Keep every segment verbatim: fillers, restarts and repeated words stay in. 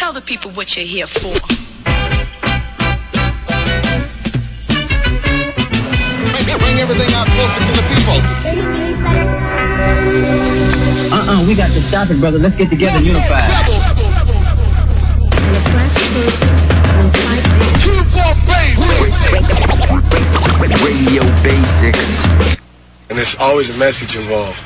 Tell the people what you're here for. Bring everything out closer to the people. Uh-uh, we got to stop it, brother. Let's get together and unify. Radio Basics. And there's always a message involved.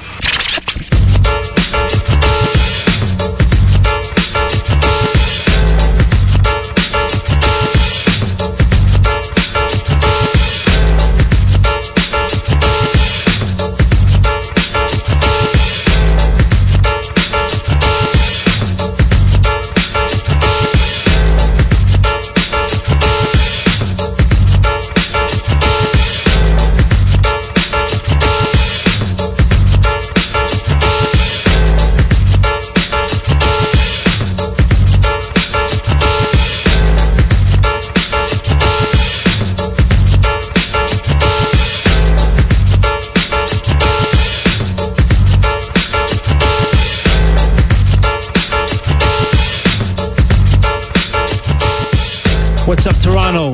What's up, Toronto?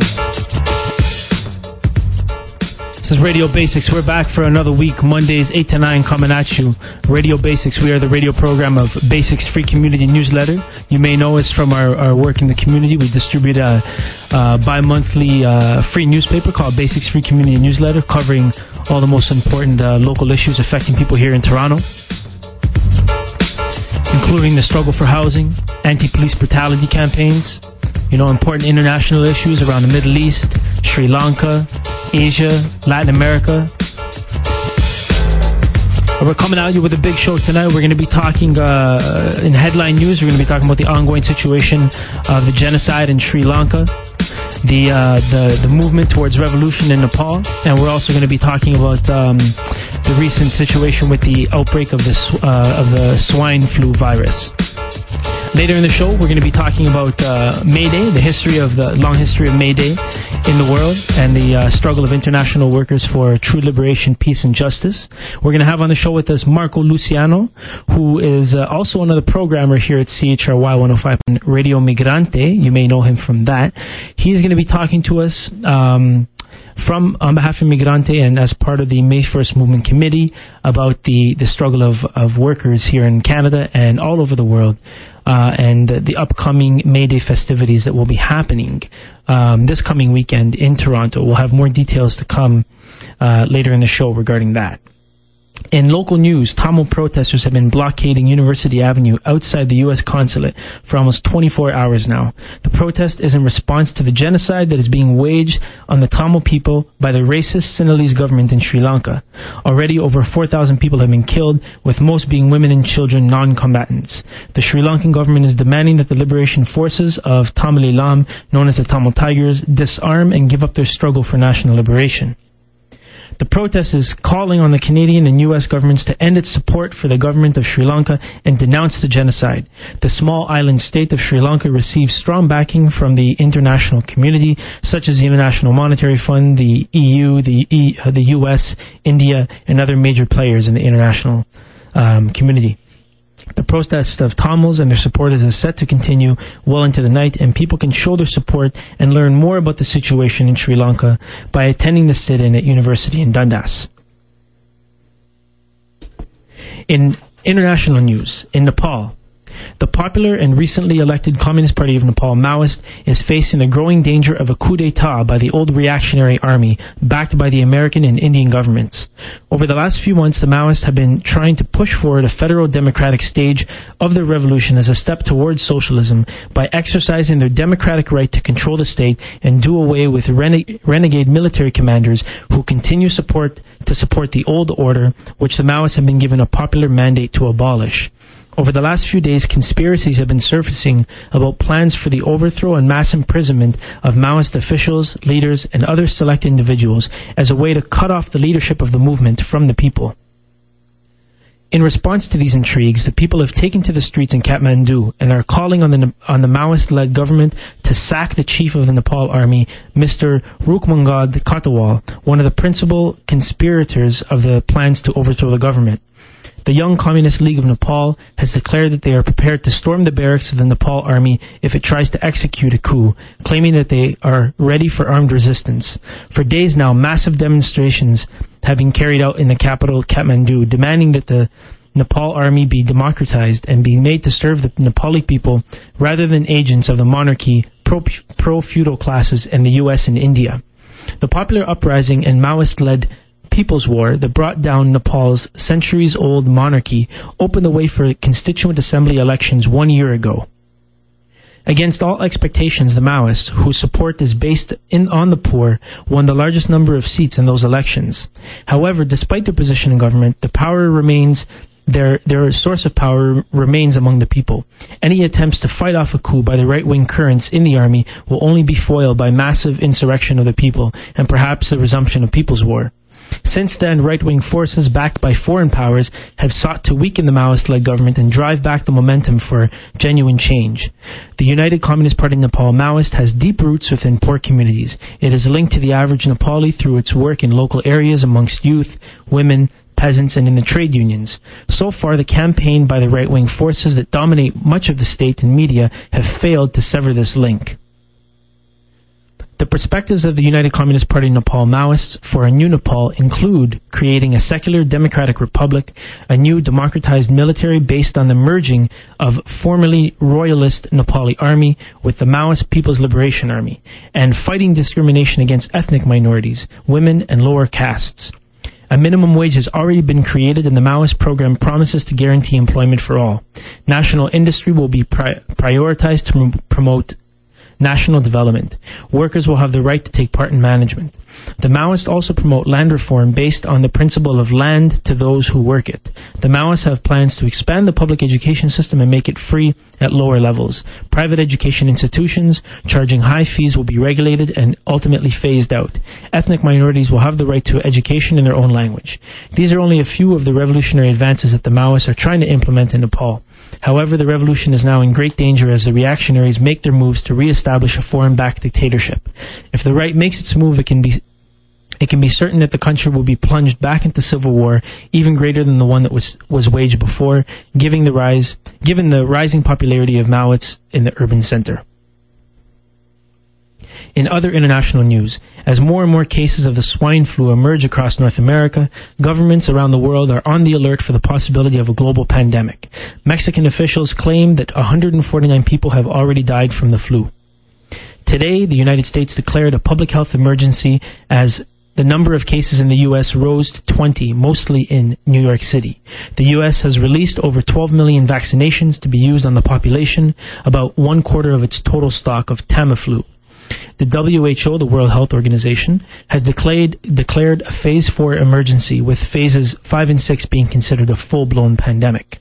This is Radio Basics. We're back for another week, Mondays, eight to nine, coming at you. Radio Basics, we are the radio program of Basics Free Community Newsletter. You may know us from our, our work in the community. We distribute a, a bi-monthly uh, free newspaper called Basics Free Community Newsletter, covering all the most important uh, local issues affecting people here in Toronto, including the struggle for housing, anti-police brutality campaigns, you know, important international issues around the Middle East, Sri Lanka, Asia, Latin America. We're coming at you with a big show tonight. We're going to be talking uh, in headline news. We're going to be talking about the ongoing situation of the genocide in Sri Lanka, the uh, the the movement towards revolution in Nepal, and we're also going to be talking about um, the recent situation with the outbreak of the uh, of the swine flu virus. Later in the show, we're going to be talking about uh, May Day, the history of the long history of May Day in the world, and the uh, struggle of international workers for true liberation, peace, and justice. We're going to have on the show with us Marco Luciano, who is uh, also another programmer here at C H R Y one oh five Radio Migrante. You may know him from that. He's going to be talking to us um, from on behalf of Migrante and as part of the May first Movement Committee about the, the struggle of, of workers here in Canada and all over the world. Uh, and the upcoming May Day festivities that will be happening um, this coming weekend in Toronto. We'll have more details to come uh, later in the show regarding that. In local news, Tamil protesters have been blockading University Avenue outside the U S consulate for almost twenty-four hours now. The protest is in response to the genocide that is being waged on the Tamil people by the racist Sinhalese government in Sri Lanka. Already over four thousand people have been killed, with most being women and children, non-combatants. The Sri Lankan government is demanding that the liberation forces of Tamil Eelam, known as the Tamil Tigers, disarm and give up their struggle for national liberation. The protest is calling on the Canadian and U S governments to end its support for the government of Sri Lanka and denounce the genocide. The small island state of Sri Lanka receives strong backing from the international community, such as the International Monetary Fund, the E U, the, e, uh, the U S, India, and other major players in the international um, community. The protest of Tamils and their supporters is set to continue well into the night, and people can show their support and learn more about the situation in Sri Lanka by attending the sit-in at University in Dundas. In international news, in Nepal, the popular and recently elected Communist Party of Nepal, Maoist, is facing the growing danger of a coup d'etat by the old reactionary army, backed by the American and Indian governments. Over the last few months, the Maoists have been trying to push forward a federal democratic stage of their revolution as a step towards socialism by exercising their democratic right to control the state and do away with rene- renegade military commanders who continue support to support the old order, which the Maoists have been given a popular mandate to abolish. Over the last few days, conspiracies have been surfacing about plans for the overthrow and mass imprisonment of Maoist officials, leaders, and other select individuals as a way to cut off the leadership of the movement from the people. In response to these intrigues, the people have taken to the streets in Kathmandu and are calling on the on the Maoist-led government to sack the chief of the Nepal army, Mister Rukmangad Katawal, one of the principal conspirators of the plans to overthrow the government. The Young Communist League of Nepal has declared that they are prepared to storm the barracks of the Nepal army if it tries to execute a coup, claiming that they are ready for armed resistance. For days now, massive demonstrations have been carried out in the capital, Kathmandu, demanding that the Nepal army be democratized and be made to serve the Nepali people rather than agents of the monarchy, pro, pro-feudal classes, and the U S and India. The popular uprising and Maoist-led People's War that brought down Nepal's centuries-old monarchy opened the way for constituent assembly elections one year ago. Against all expectations, the Maoists, whose support is based in, on the poor, won the largest number of seats in those elections. However, despite their position in government, the power remains their their source of power remains among the people. Any attempts to fight off a coup by the right-wing currents in the army will only be foiled by massive insurrection of the people and perhaps the resumption of People's War. Since then, right-wing forces backed by foreign powers have sought to weaken the Maoist-led government and drive back the momentum for genuine change. The United Communist Party Nepal Maoist has deep roots within poor communities. It is linked to the average Nepali through its work in local areas amongst youth, women, peasants, and in the trade unions. So far, the campaign by the right-wing forces that dominate much of the state and media have failed to sever this link. The perspectives of the United Communist Party Nepal Maoists for a new Nepal include creating a secular democratic republic, a new democratized military based on the merging of formerly royalist Nepali army with the Maoist People's Liberation Army, and fighting discrimination against ethnic minorities, women, and lower castes. A minimum wage has already been created, and the Maoist program promises to guarantee employment for all. National industry will be pri- prioritized to m- promote national development. Workers will have the right to take part in management. The Maoists also promote land reform based on the principle of land to those who work it. The Maoists have plans to expand the public education system and make it free at lower levels. Private education institutions charging high fees will be regulated and ultimately phased out. Ethnic minorities will have the right to education in their own language. These are only a few of the revolutionary advances that the Maoists are trying to implement in Nepal. However, the revolution is now in great danger as the reactionaries make their moves to re-establish a foreign-backed dictatorship. If the right makes its move, it can be it can be certain that the country will be plunged back into civil war, even greater than the one that was was waged before, giving the rise given the rising popularity of Maoists in the urban center. In other international news, as more and more cases of the swine flu emerge across North America, governments around the world are on the alert for the possibility of a global pandemic. Mexican officials claim that one hundred forty-nine people have already died from the flu. Today, the United States declared a public health emergency as the number of cases in the U S rose to twenty, mostly in New York City. The U S has released over twelve million vaccinations to be used on the population, about one quarter of its total stock of Tamiflu. The W H O, the World Health Organization, has declared declared a phase four emergency, with phases five and six being considered a full-blown pandemic.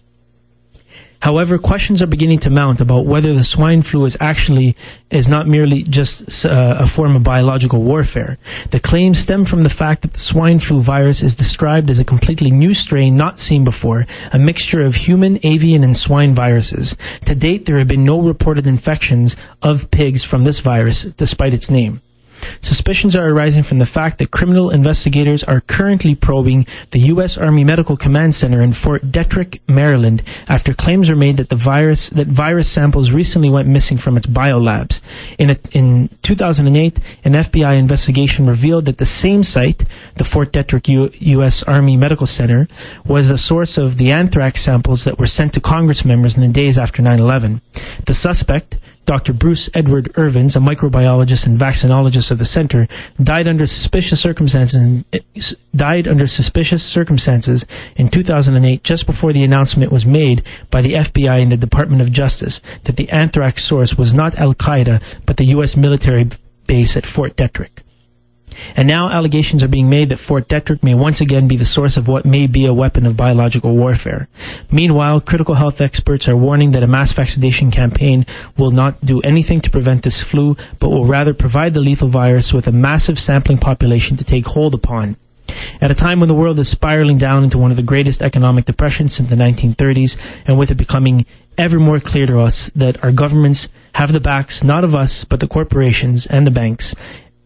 However, questions are beginning to mount about whether the swine flu is actually is not merely just uh, a form of biological warfare. The claims stem from the fact that the swine flu virus is described as a completely new strain not seen before, a mixture of human, avian, and swine viruses. To date, there have been no reported infections of pigs from this virus, despite its name. Suspicions are arising from the fact that criminal investigators are currently probing the U S Army Medical Command Center in Fort Detrick, Maryland, after claims are made that the virus that virus samples recently went missing from its biolabs. In a, in two thousand eight, an F B I investigation revealed that the same site, the Fort Detrick U- U.S. Army Medical Center, was the source of the anthrax samples that were sent to Congress members in the days after nine eleven. The suspect, Doctor Bruce Edward Irvins, a microbiologist and vaccinologist of the center, died under suspicious circumstances died under suspicious circumstances in two thousand eight, just before the announcement was made by the F B I and the Department of Justice that the anthrax source was not Al-Qaeda, but the U S military base at Fort Detrick. And now allegations are being made that Fort Detrick may once again be the source of what may be a weapon of biological warfare. Meanwhile, critical health experts are warning that a mass vaccination campaign will not do anything to prevent this flu, but will rather provide the lethal virus with a massive sampling population to take hold upon. At a time when the world is spiraling down into one of the greatest economic depressions since the nineteen thirties, and with it becoming ever more clear to us that our governments have the backs not of us, but the corporations and the banks,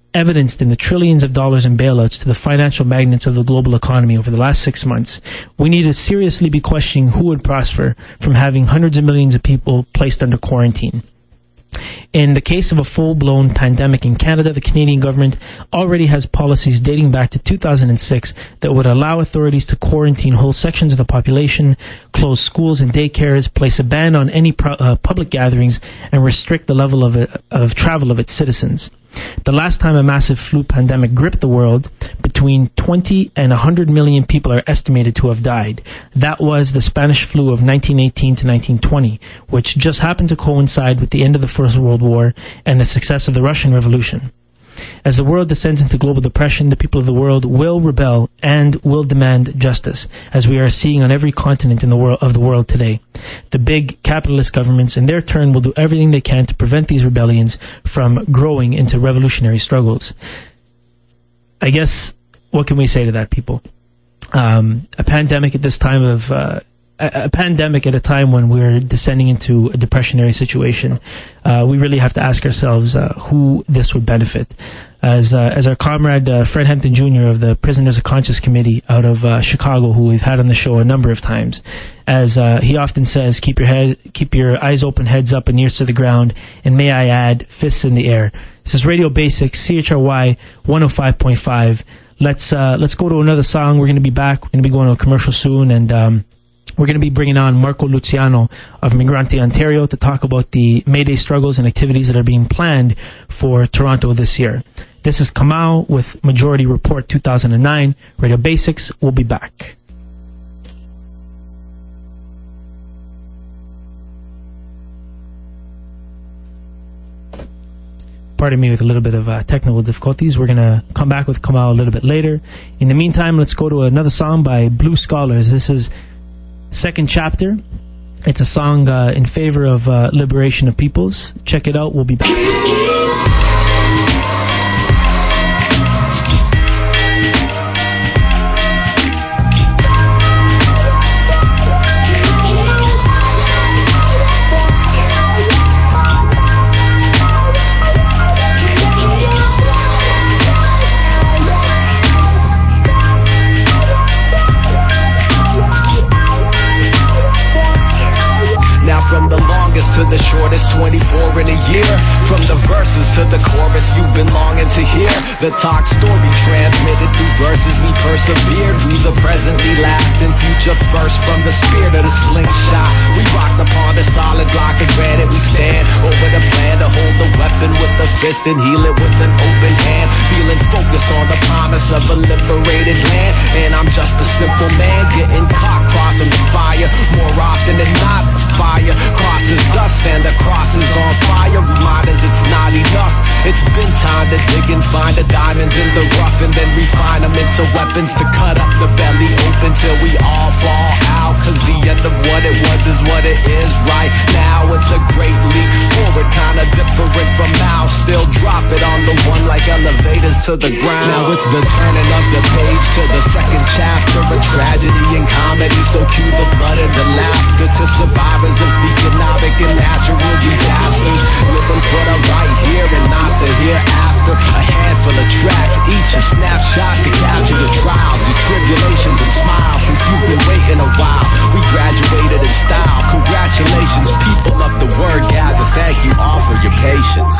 evidenced in the trillions of dollars in bailouts to the financial magnates of the global economy over the last six months, we need to seriously be questioning who would prosper from having hundreds of millions of people placed under quarantine. In the case of a full-blown pandemic in Canada, the Canadian government already has policies dating back to two thousand six that would allow authorities to quarantine whole sections of the population, close schools and daycares, place a ban on any pro- uh, public gatherings, and restrict the level of, uh, of travel of its citizens. The last time a massive flu pandemic gripped the world, between twenty and one hundred million people are estimated to have died. That was the Spanish flu of nineteen eighteen to nineteen twenty, which just happened to coincide with the end of the First World War and the success of the Russian Revolution. As the world descends into global depression, the people of the world will rebel and will demand justice, as we are seeing on every continent in the world of the world today. The big capitalist governments, in their turn, will do everything they can to prevent these rebellions from growing into revolutionary struggles. I guess, what can we say to that, people? Um, a pandemic at this time of... Uh, A, a pandemic at a time when we're descending into a depressionary situation, uh, we really have to ask ourselves uh, who this would benefit. As uh, as our comrade uh, Fred Hampton Junior of the Prisoners of Conscience Committee out of uh, Chicago, who we've had on the show a number of times, as uh, he often says, keep your head, keep your eyes open, heads up, and ears to the ground, and may I add, fists in the air. This is Radio Basics, C H R Y one oh five point five. Let's uh, let's go to another song. We're going to be back. We're going to be going to a commercial soon, and um, we're going to be bringing on Marco Luciano of Migrante Ontario to talk about the May Day struggles and activities that are being planned for Toronto this year. This is Kamau with Majority Report two thousand nine. Radio Basics. We'll be back. Pardon me with a little bit of uh, technical difficulties. We're going to come back with Kamau a little bit later. In the meantime, let's go to another song by Blue Scholars. This is Second Chapter. It's a song uh, in favor of uh, liberation of peoples. Check it out. We'll be back. From the longest to the shortest, twenty-four in a year. From the verses to the chorus, you've been longing to hear the talk story transmitted through verses. We persevered, we the presently last and future first. From the spirit of the slingshot, we rocked upon the solid block of granite. We stand over the plan to hold the weapon with the fist and heal it with an open hand. Feeling focused on the promise of a liberated land. And I'm just a simple man getting caught crossing the fire. More often than not, fire crosses us and the cross is on fire. Reminders it's not enough. It's been time to dig and find the diamonds in the rough and then refine them into weapons to cut up the belly open till we all fall out. Cause the end of what it was is what it is right now. It's a great leap forward, kinda different from now. Still drop it on the one like elevators to the ground. Now it's the turning of the page to the second chapter. A tragedy and comedy, so cue the blood and the laughter to survivors of economic and natural disasters. Living for the right here and not the hereafter. A handful of tracks, each a snapshot to capture the trials, the tribulations and smiles. Since you've been waiting a while, we graduated in style. Congratulations, people of the word gather. Thank you all for your patience.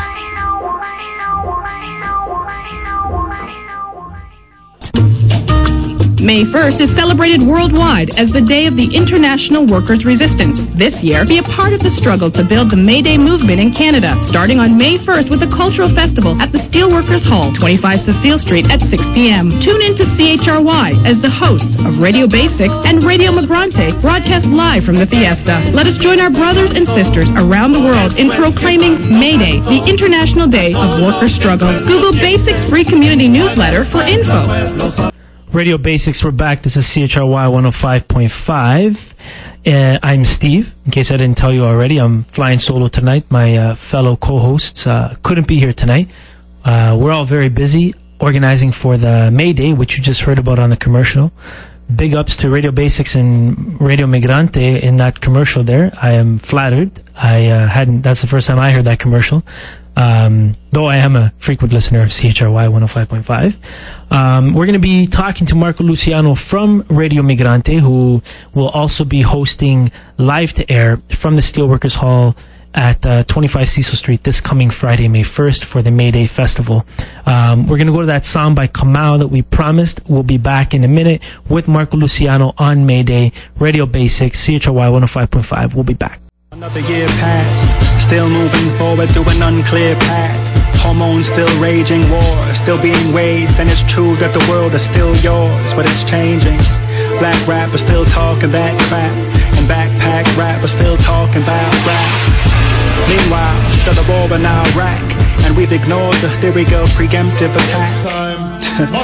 May first is celebrated worldwide as the Day of the International Workers' Resistance. This year, be a part of the struggle to build the May Day movement in Canada, starting on May first with a cultural festival at the Steelworkers Hall, twenty-five Cecile Street at six p.m. Tune in to C H R Y as the hosts of Radio Basics and Radio Migrante broadcast live from the fiesta. Let us join our brothers and sisters around the world in proclaiming May Day, the International Day of Worker Struggle. Google Basics Free Community Newsletter for info. Radio Basics, we're back. This is C H R Y one oh five point five. Uh, I'm Steve. In case I didn't tell you already, I'm flying solo tonight. My uh, fellow co-hosts uh, couldn't be here tonight. Uh, we're all very busy organizing for the May Day, which you just heard about on the commercial. Big ups to Radio Basics and Radio Migrante in that commercial there. I am flattered. I uh, hadn't. That's the first time I heard that commercial. Um, though I am a frequent listener of C H R Y one oh five point five. Um, we're going to be talking to Marco Luciano from Radio Migrante, who will also be hosting Live to Air from the Steelworkers Hall at uh, twenty-five Cecil Street this coming Friday, May first, for the May Day Festival. Um, we're going to go to that song by Kamau that we promised. We'll be back in a minute with Marco Luciano on May Day. Radio Basics, C H R Y one oh five point five. We'll be back. Another year passed, still moving forward through an unclear path. Hormones still raging, war still being waged, and it's true that the world is still yours, but it's changing. Black rappers still talking that crap, and backpack rappers still talking about rap. Meanwhile, still a war in Iraq, and we've ignored the theory of preemptive attack.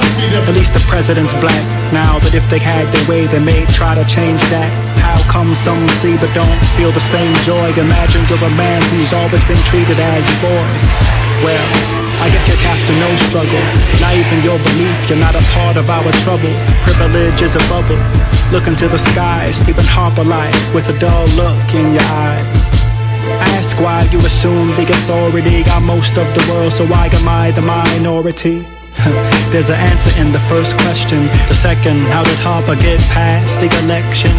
At least the president's black now, but if they had their way, they may try to change that. How come some see but don't feel the same joy? Imagine you're a man who's always been treated as a boy. Well, I guess you'd have to know struggle. Not even your belief, you're not a part of our trouble. Privilege is a bubble. Look into the sky, Stephen Harper-like, with a dull look in your eyes. Ask why you assume the authority got most of the world, so why am I the minority? There's an answer in the first question. The second, how did Harper get past the election?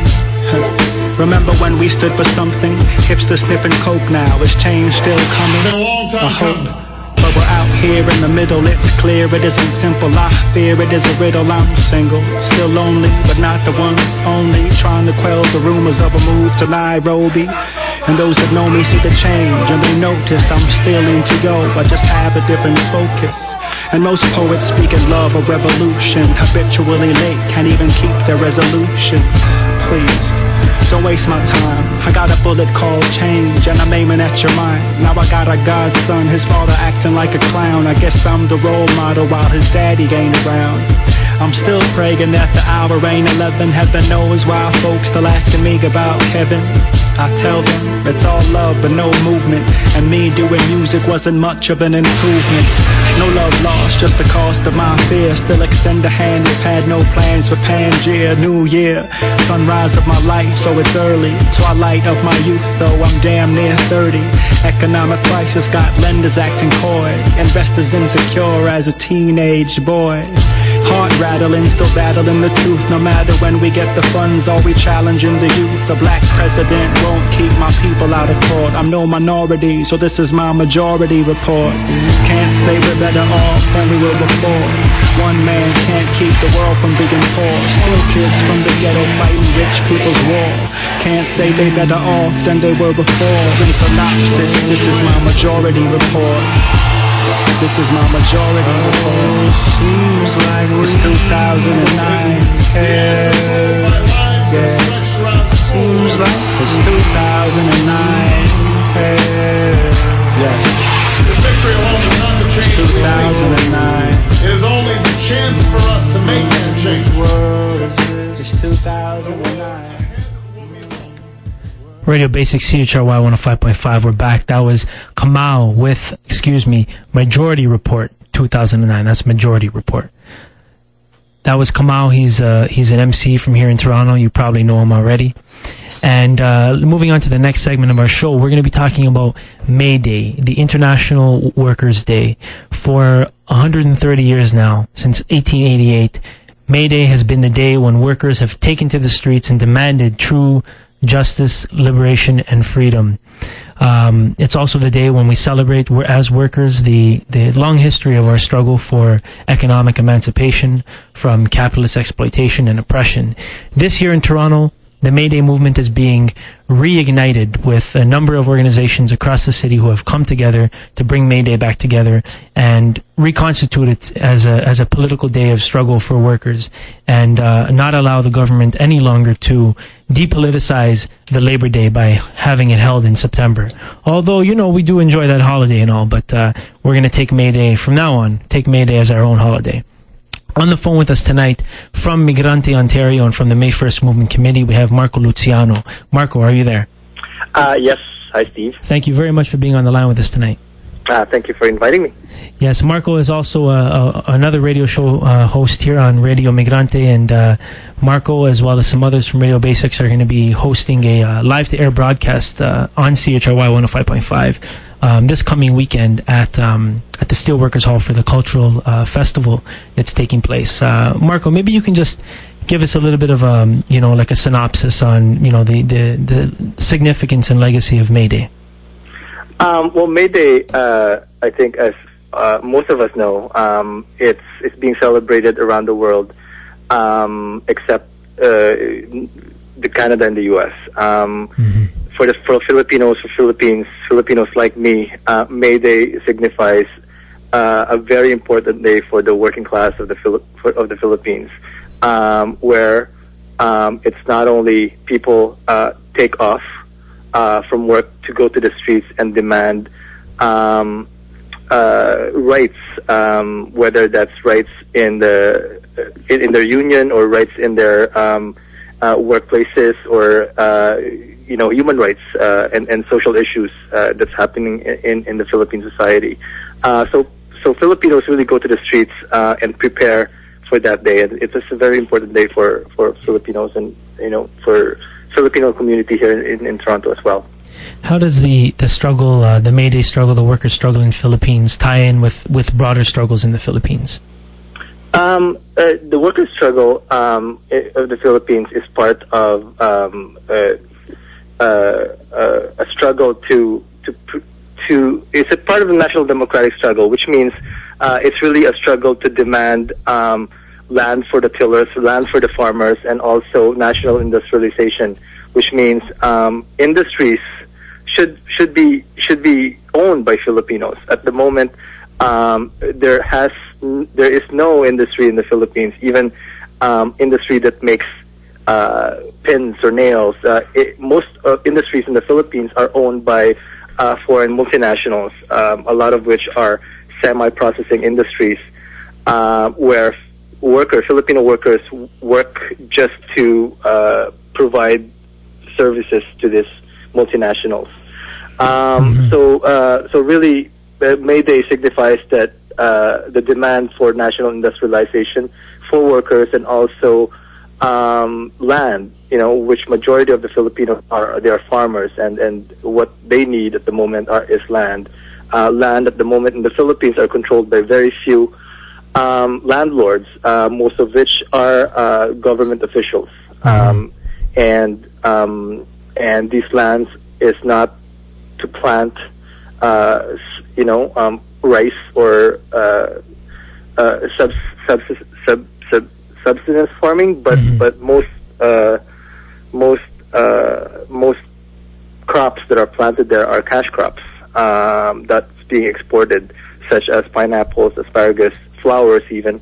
Remember when we stood for something? Hipster sniffing coke now, is change still coming? Been a long time I hope. coming. But we're out here in the middle, it's clear it isn't simple. I fear it is a riddle. I'm single, still lonely, but not the one only. Trying to quell the rumors of a move to Nairobi. And those that know me see the change, and they notice I'm still into yo. I just have a different focus. And most poets speak in love of revolution, habitually late, can't even keep their resolutions. Please, don't waste my time. I got a bullet called change, and I'm aiming at your mind. Now I got a godson, his father acting like a clown. I guess I'm the role model while his daddy ain't around. I'm still praying that the hour ain't eleven. Heaven knows why folks still asking me about Kevin. I tell them it's all love but no movement, and me doing music wasn't much of an improvement. No love lost, just the cost of my fear. Still extend a hand if had no plans for Pangea. New year, sunrise of my life, so it's early. Twilight of my youth, though I'm damn near thirty. Economic crisis got lenders acting coy, investors insecure as a teenage boy. Heart rattling, still battling the truth. No matter when we get the funds, are we challenging the youth? The black president won't keep my people out of court. I'm no minority, so this is my majority report. Can't say we're better off than we were before. One man can't keep the world from being poor. Still kids from the ghetto fighting rich people's war. Can't say they better off than they were before. In synopsis, this is my majority report. This is my majority report. Seems like it's two thousand nine. Yeah, yeah. Seems like it's two thousand nine. Yeah. This victory alone is not the change two thousand nine. It is only the chance for us to make that change. It's two thousand nine. Radio Basics, C H R Y one oh five point five. We're back. That was Kamau with, excuse me, Majority Report two thousand nine. That's Majority Report. That was Kamau. He's uh, he's an M C from here in Toronto. You probably know him already. And uh, moving on to the next segment of our show, we're going to be talking about May Day, the International Workers' Day. For one hundred thirty years now, since eighteen eighty-eight, May Day has been the day when workers have taken to the streets and demanded true justice, liberation, and freedom. Um, it's also the day when we celebrate, as workers, the, the long history of our struggle for economic emancipation from capitalist exploitation and oppression. This year in Toronto, the May Day movement is being reignited with a number of organizations across the city who have come together to bring May Day back together and reconstitute it as a as a political day of struggle for workers, and uh, not allow the government any longer to depoliticize the Labor Day by having it held in September. Although, you know, we do enjoy that holiday and all, but uh, we're going to take May Day from now on, take May Day as our own holiday. On the phone with us tonight from Migrante, Ontario, and from the May first Movement Committee, we have Marco Luciano. Marco, are you there? Uh, yes. Hi, Steve. Thank you very much for being on the line with us tonight. Uh, thank you for inviting me. Yes, Marco is also a, a, another radio show uh, host here on Radio Migrante, and uh, Marco, as well as some others from Radio Basics, are going to be hosting a uh, live-to-air broadcast uh, on C H R Y one oh five point five um, this coming weekend at um, at the Steelworkers Hall for the cultural uh, festival that's taking place. Uh, Marco, maybe you can just give us a little bit of um, you know, like a synopsis on, you know, the the, the significance and legacy of May Day. Um, well, May Day, uh, I think, as uh, most of us know, um, it's it's being celebrated around the world, um, except uh, the Canada and the U S. Um, mm-hmm. For the for Filipinos, for Philippines, Filipinos like me, uh, May Day signifies uh, a very important day for the working class of the Phili- for, of the Philippines, um, where um, it's not only people uh, take off Uh, from work to go to the streets and demand um, uh, rights, um, whether that's rights in the in, in their union or rights in their um, uh, workplaces, or uh, you know, human rights uh, and, and social issues uh, that's happening in, in the Philippine society. Uh, so so Filipinos really go to the streets uh, and prepare for that day, and it's just a very important day for, for Filipinos, and you know, for Filipino community here in, in Toronto as well. How does the the struggle, uh, the May Day struggle, the workers' struggle in the Philippines tie in with, with broader struggles in the Philippines? Um, uh, the workers' struggle um, of the Philippines is part of um, uh, uh, uh, a struggle to to to. It's a part of the national democratic struggle, which means uh, it's really a struggle to demand Um, land for the tillers, land for the farmers, and also national industrialization, which means um, industries should should be should be owned by Filipinos. At the moment, um, there has there is no industry in the Philippines, even um, industry that makes uh, pins or nails. Uh, it, most uh, industries in the Philippines are owned by uh, foreign multinationals, um, a lot of which are semi-processing industries, uh, where workers, Filipino workers, work just to uh, provide services to these multinationals. Um, mm-hmm. So, uh, so really, uh, May Day signifies that uh, the demand for national industrialization for workers, and also um, land. You know, which majority of the Filipinos are they are farmers, and and what they need at the moment are is land. Uh, land at the moment in the Philippines are controlled by very few Um, landlords, uh, most of which are uh, government officials, um, and um, and these lands is not to plant, uh, you know, um, rice or uh, uh, sub, sub, sub, sub, subsistence farming, but mm-hmm. but most uh, most uh, most crops that are planted there are cash crops um, that's being exported, such as pineapples, asparagus, flowers even,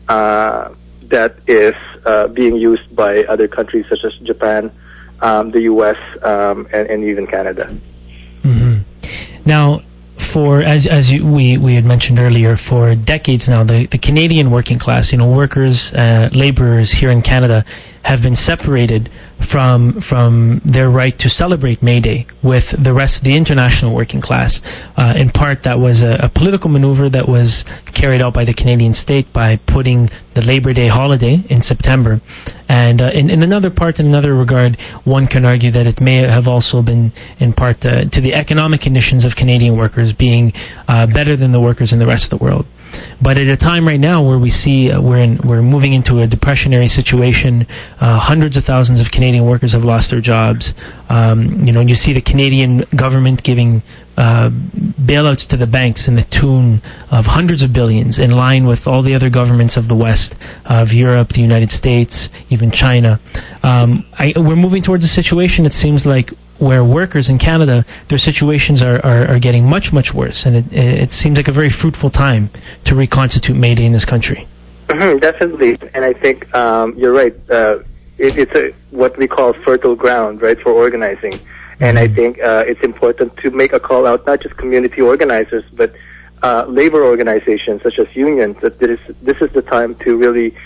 uh, that is uh, being used by other countries such as Japan, um, the U S, um, and, and even Canada. Mm-hmm. Now, for as as you, we we had mentioned earlier, for decades now, the, the Canadian working class, you know, workers, uh, laborers here in Canada, have been separated from from their right to celebrate May Day with the rest of the international working class. Uh, in part, that was a, a political maneuver that was carried out by the Canadian state by putting the Labor Day holiday in September. And uh, in, in another part, in another regard, one can argue that it may have also been in part uh, to the economic conditions of Canadian workers being uh, better than the workers in the rest of the world. But at a time right now where we see uh, we're in, we're moving into a depressionary situation, uh, hundreds of thousands of Canadian workers have lost their jobs. Um, you know, and you see the Canadian government giving uh, bailouts to the banks in the tune of hundreds of billions, in line with all the other governments of the West, of Europe, the United States, even China. Um, I, we're moving towards a situation, it seems like, where workers in Canada, their situations are, are, are getting much, much worse. And it, it seems like a very fruitful time to reconstitute May Day in this country. Mm-hmm, definitely. And I think um, you're right. Uh, it, it's a, what we call fertile ground, right, for organizing. And I think uh, it's important to make a call out, not just community organizers, but uh, labor organizations such as unions, that this, this is the time to really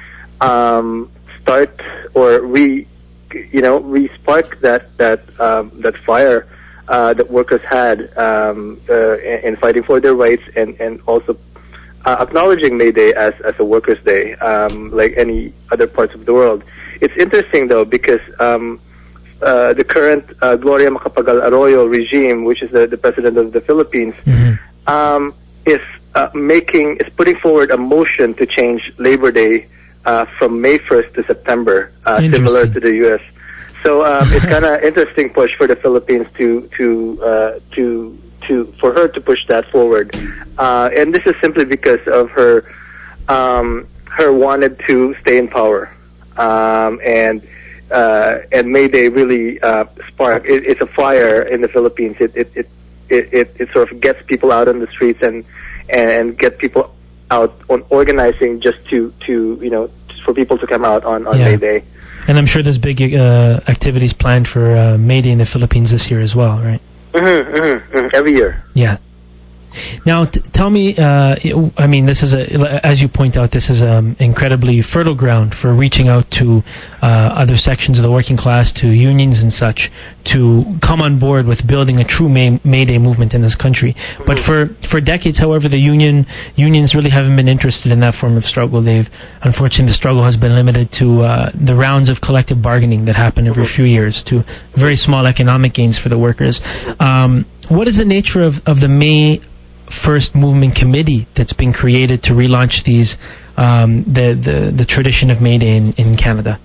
um, start or re you know, re-spark that that um, that fire uh, that workers had um, uh, in, in fighting for their rights, and and also uh, acknowledging May Day as as a workers' day, um, like any other parts of the world. It's interesting though, because um, uh, the current uh, Gloria Macapagal Arroyo regime, which is the, the president of the Philippines, mm-hmm. um, is uh, making is putting forward a motion to change Labor Day uh, from May first to September, uh, similar to the U S. So um, it's kind of interesting push for the Philippines to to uh, to to for her to push that forward, uh, and this is simply because of her um, her wanted to stay in power, um, and uh, and May Day really uh, spark. It, it's a fire in the Philippines. It it, it it it it sort of gets people out on the streets and and get people out on organizing just to to you know for people to come out on on yeah. May Day. And I'm sure there's big uh, activities planned for uh, May Day in the Philippines this year as well, right? Mm-hmm, mm-hmm, mm-hmm. Every year. Yeah. Now, t- tell me, uh, I mean, this is, a, as you point out, this is an incredibly fertile ground for reaching out to uh, other sections of the working class, to unions and such, to come on board with building a true May, May Day movement in this country. Mm-hmm. But for, for decades, however, the union unions really haven't been interested in that form of struggle. They've, unfortunately, the struggle has been limited to uh, the rounds of collective bargaining that happen every mm-hmm. few years, to very small economic gains for the workers. Um, what is the nature of, of the May First Movement Committee that's been created to relaunch these um, the, the the tradition of May Day in, in Canada?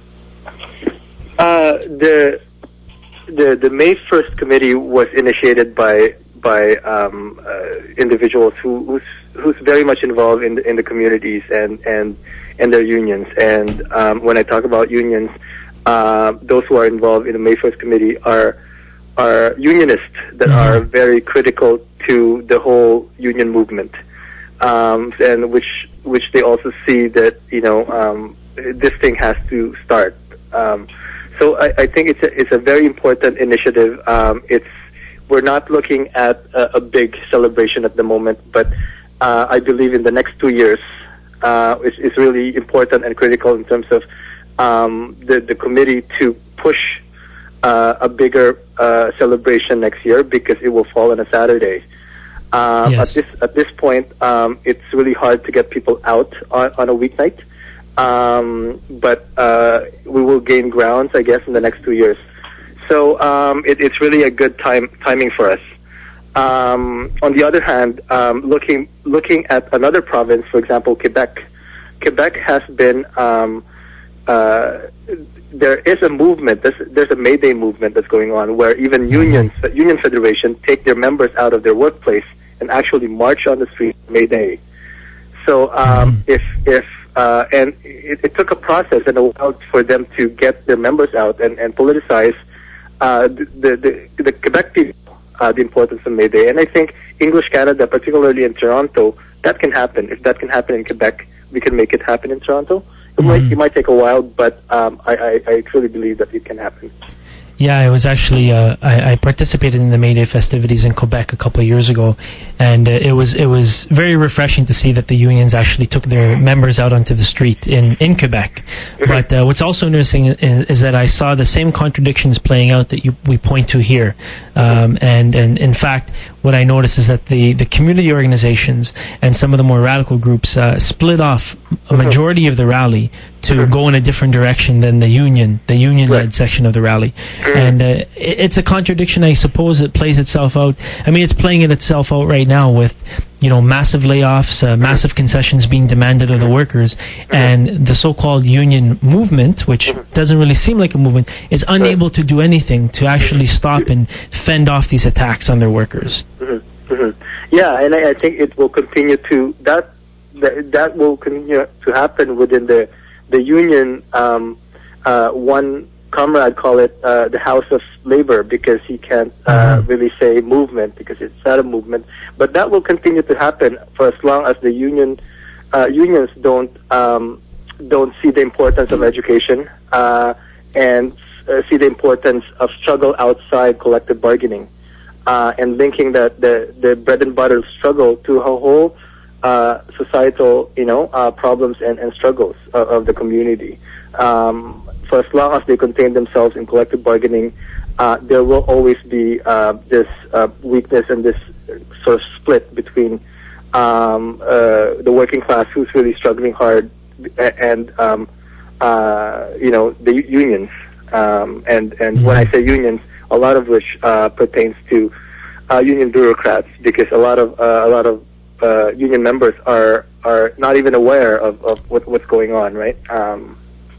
Uh, the the the May First Committee was initiated by by um, uh, individuals who who's, who's very much involved in the, in the communities and and and their unions. And um, when I talk about unions, uh, those who are involved in the May First Committee are are unionists that mm-hmm. are very critical to the whole union movement, um, and which which they also see that you know um, this thing has to start. Um, so I, I think it's a, it's a very important initiative. Um, it's we're not looking at a, a big celebration at the moment, but uh, I believe in the next two years, uh, it's, it's really important and critical in terms of um, the the committee to push uh, a bigger uh, celebration next year because it will fall on a Saturday. Um, yes. At this at this point, um, it's really hard to get people out on, on a weeknight, um, but uh, we will gain grounds, I guess, in the next two years. So um, it, it's really a good time timing for us. Um, on the other hand, um, looking looking at another province, for example, Quebec, Quebec has been um, uh, there is a movement. There's, there's a May Day movement that's going on where even unions, union federation, take their members out of their workplace and actually march on the street May Day. So um, if if uh, and it, it took a process and a while for them to get their members out and, and politicize uh, the, the the Quebec people uh, the importance of May Day. And I think English Canada, particularly in Toronto, that can happen. If that can happen in Quebec, we can make it happen in Toronto. It mm-hmm. might it might take a while, but um, I, I, I truly believe that it can happen. Yeah, I was actually uh, I, I participated in the May Day festivities in Quebec a couple of years ago, and uh, it was it was very refreshing to see that the unions actually took their members out onto the street in in Quebec. Mm-hmm. But uh, what's also interesting is, is that I saw the same contradictions playing out that you, we point to here, um, and and in fact, what I noticed is that the the community organizations and some of the more radical groups uh, split off a majority of the rally to go in a different direction than the union, the union-led right. section of the rally. And uh, it, it's a contradiction, I suppose, that plays itself out. I mean, it's playing it itself out right now with, you know, massive layoffs, uh, massive concessions being demanded of the workers, and the so-called union movement, which doesn't really seem like a movement, is unable to do anything to actually stop and fend off these attacks on their workers. Mm-hmm. Mm-hmm. Yeah, and I, I think it will continue to, that, that, that will continue to happen within the The union, um, uh, one comrade call it uh, the House of Labor because he can't uh, mm-hmm. really say movement because it's not a movement. But that will continue to happen for as long as the union uh, unions don't um, don't see the importance of education uh, and uh, see the importance of struggle outside collective bargaining uh, and linking that the the bread and butter struggle to a whole. Uh, societal, you know, uh, problems and, and struggles of, of the community. Um, for as long as they contain themselves in collective bargaining, uh, there will always be uh, this uh, weakness and this sort of split between um, uh, the working class, who's really struggling hard, and um, uh, you know, the unions. Um, and and mm-hmm. when I say unions, a lot of which uh, pertains to uh, union bureaucrats, because a lot of uh, a lot of uh, union members are are not even aware of, of what, what's going on, right? Um,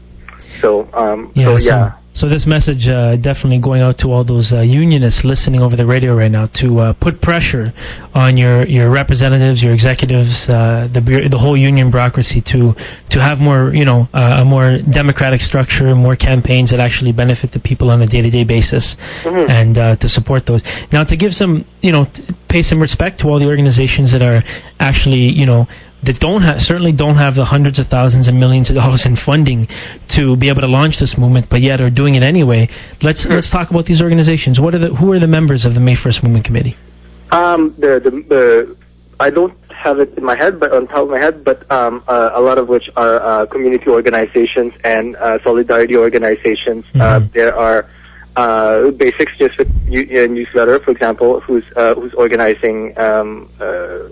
so um, yeah, so so, yeah. So this message uh, definitely going out to all those uh, unionists listening over the radio right now to uh, put pressure on your, your representatives, your executives, uh, the the whole union bureaucracy to to have more, you know, uh, a more democratic structure, more campaigns that actually benefit the people on a day-to-day basis, mm-hmm. and uh, to support those. Now, to give some, you know, t- pay some respect to all the organizations that are actually, you know, that don't have, certainly don't have the hundreds of thousands and millions of dollars in funding to be able to launch this movement, but yet are doing it anyway. Let's sure. let's talk about these organizations. What are the who are the members of the May first Movement Committee? Um, the, the the I don't have it in my head, but on top of my head, but um, uh, a lot of which are uh, community organizations and uh, solidarity organizations. Mm-hmm. Uh, there are uh, Basics, just with a newsletter, for example, who's uh, who's organizing. Um, uh,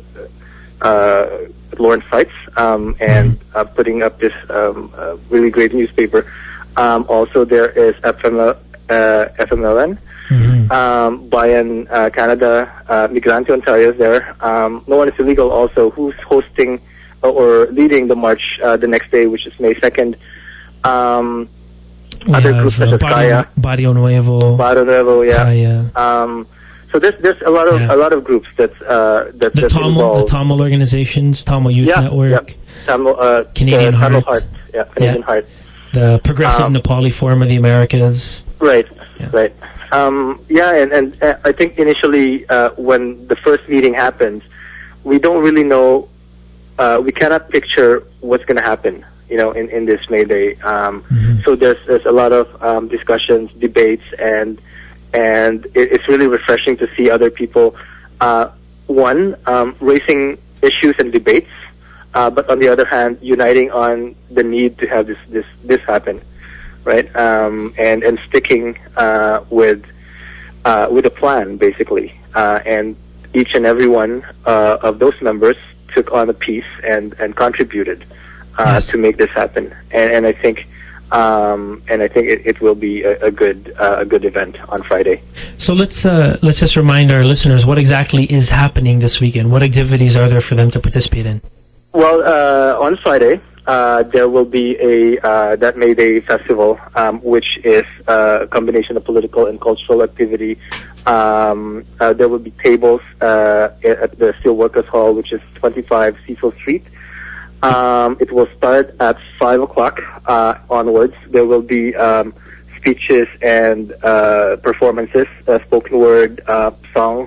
uh, Lawrence Sites, um, and uh, putting up this um, uh, really great newspaper. Um, also, there is F M L, uh, F M L N, mm-hmm. um, Bayan uh, Canada, uh, Migrante Ontario is there. Um, No One is Illegal also, who's hosting uh, or leading the march uh, the next day, which is May second. Um, we other have, groups such uh, as Kaya. Barrio Nuevo. Barrio Nuevo, yeah. Kaya. Um, So there's there's a lot of yeah. a lot of groups that's uh that, the that's Tamil involved. the Tamil organizations, Tamil Youth yeah, Network, yeah. Tamil, uh, Canadian uh, Heart, Tamil Heart, yeah, Canadian yeah. Heart, the Progressive um, Nepali Forum of the Americas. Right, yeah. right. Um, yeah, and and uh, I think initially uh, when the first meeting happens, we don't really know. Uh, we cannot picture what's going to happen, you know, in in this May Day. Um, mm-hmm. So there's there's a lot of um, discussions, debates, and. And it's really refreshing to see other people, uh, one, um, raising issues and debates, uh, but on the other hand, uniting on the need to have this this, this happen, right? Um, and and sticking uh, with uh, with a plan, basically. Uh, and each and every one uh, of those members took on a piece and and contributed uh, yes. to make this happen. And, and I think. Um, and I think it, it will be a, a good uh, a good event on Friday. So let's uh, let's just remind our listeners what exactly is happening this weekend. What activities are there for them to participate in? Well, uh, on Friday uh, there will be a uh, that May Day festival, um, which is a combination of political and cultural activity. Um, uh, there will be tables uh, at the Steelworkers Hall, which is twenty-five Cecil Street. Um, it will start at five o'clock uh, onwards. There will be um, speeches and uh, performances, uh, spoken word, uh, songs,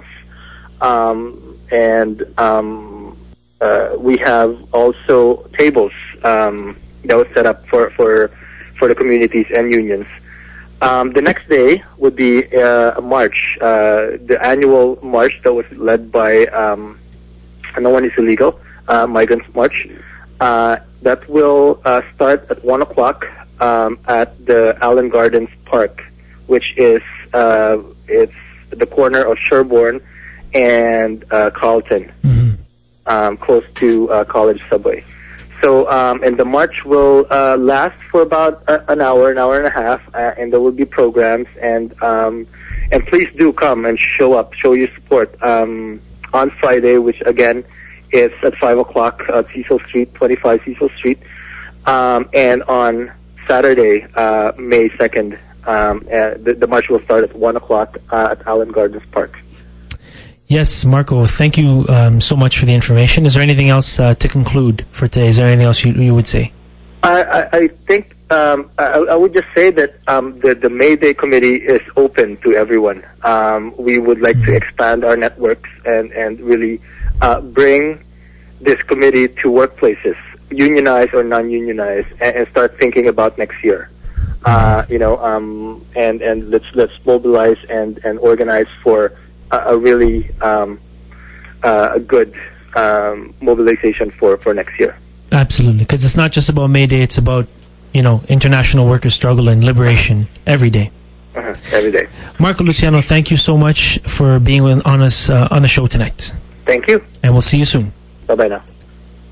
um, and um, uh, we have also tables um, that was set up for, for, for the communities and unions. Um, the next day would be uh, a march, uh, the annual march that was led by um, No One is Illegal, uh, Migrants March. Uh, that will uh, start at one o'clock um, at the Allen Gardens Park, which is uh, it's the corner of Sherbourne and uh, Carlton, mm-hmm. um, close to uh, College Subway. So, um, and the march will uh, last for about a, an hour, an hour and a half, uh, and there will be programs. And um, and please do come and show up, show your support um, on Friday, which again. It's at five o'clock at Cecil Street, twenty-five Cecil Street. Um, and on Saturday, uh, May second, um, uh, the, the march will start at one o'clock uh, at Allen Gardens Park. Yes, Marco, thank you um, so much for the information. Is there anything else uh, to conclude for today? Is there anything else you, you would say? I, I, I think um, I, I would just say that um, the, the May Day Committee is open to everyone. Um, we would like to expand our networks and, and really... Uh, bring this committee to workplaces, unionized or non-unionized, and, and start thinking about next year. Uh, you know, um, and and let's let's mobilize and, and organize for a, a really um, uh, a good um, mobilization for, for next year. Absolutely, because it's not just about May Day; it's about you know international workers' struggle and liberation every day. Uh-huh. Every day. Marco Luciano, thank you so much for being on us uh, on the show tonight. Thank you. And we'll see you soon. Bye-bye now.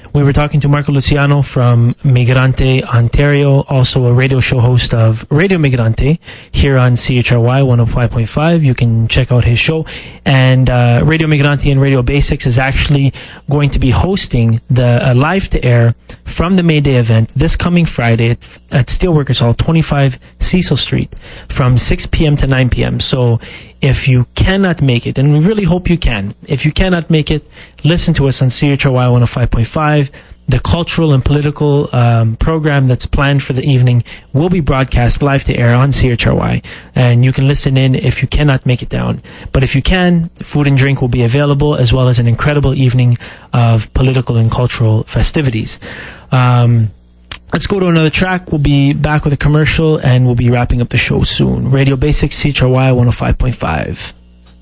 We were talking to Marco Luciano from Migrante, Ontario, also a radio show host of Radio Migrante here on C H R Y one oh five point five. You can check out his show. And uh, Radio Migrante and Radio Basics is actually going to be hosting the uh, live-to-air from the May Day event this coming Friday at, at Steelworkers Hall, twenty-five Cecil Street, from six p.m. to nine p.m. So if you cannot make it, and we really hope you can, if you cannot make it, listen to us on C H R Y one oh five point five. The cultural and political um, program that's planned for the evening will be broadcast live to air on C H R Y, and you can listen in if you cannot make it down. But if you can, food and drink will be available, as well as an incredible evening of political and cultural festivities. Um, let's go to another track. We'll be back with a commercial, and we'll be wrapping up the show soon. Radio Basics, C H R Y one oh five point five.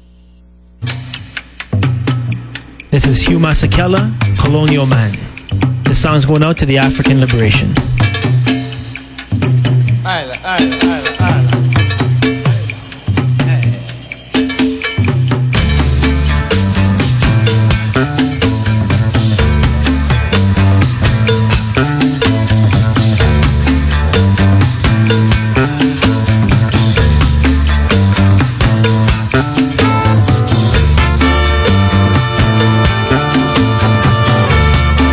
This is Hugh Masekela, Colonial Man. This song's going out to the African liberation. Isla, isla, isla, isla.